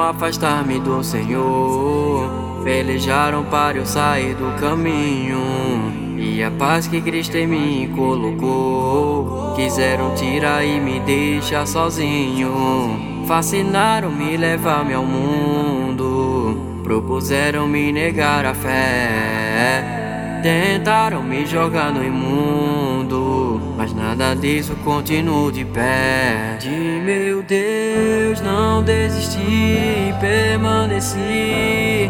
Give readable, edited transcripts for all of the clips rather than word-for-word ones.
afastar-me do Senhor, pelejaram para eu sair do caminho. E a paz que Cristo em mim colocou, quiseram tirar e me deixar sozinho. Fascinaram me levar-me ao mundo, propuseram me negar a fé, tentaram me jogar no imundo, mas nada disso, continuo de pé. De meu Deus não desisti, permaneci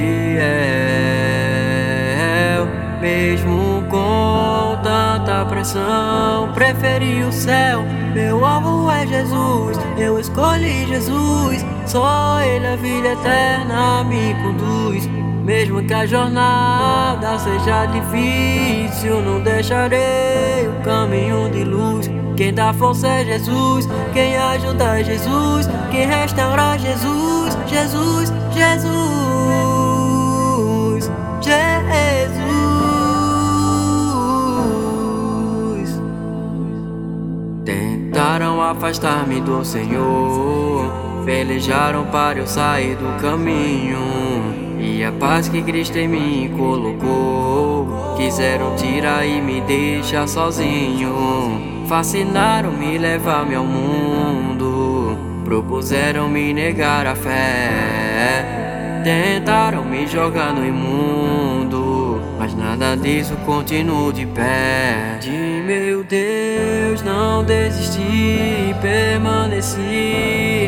fiel, mesmo com tanta pressão. Preferi o céu, meu alvo é Jesus, eu escolhi Jesus, só Ele a vida eterna me conduz. Mesmo que a jornada seja difícil, não deixarei o caminho de luz. Quem dá força é Jesus, quem ajuda é Jesus, quem restaura é Jesus, Jesus, Jesus, Jesus. Tentaram afastar-me do Senhor, pelejaram para eu sair do caminho. E a paz que Cristo em mim colocou, quiseram tirar e me deixar sozinho. Fascinaram me levar-me ao mundo, propuseram me negar a fé, tentaram me jogar no imundo, mas nada disso, continuo de pé. De meu Deus não desisti, permaneci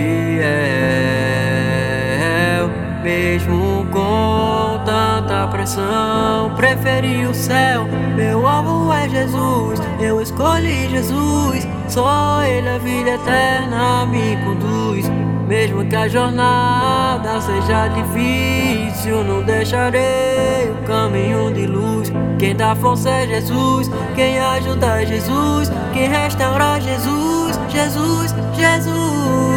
fiel, mesmo com tanta pressão. Preferi o céu, meu alvo é Jesus, eu escolhi Jesus, só Ele a vida eterna me conduz. Mesmo que a jornada seja difícil, não deixarei o caminho de luz. Quem dá força é Jesus, quem ajuda é Jesus, quem restaura é Jesus, Jesus, Jesus.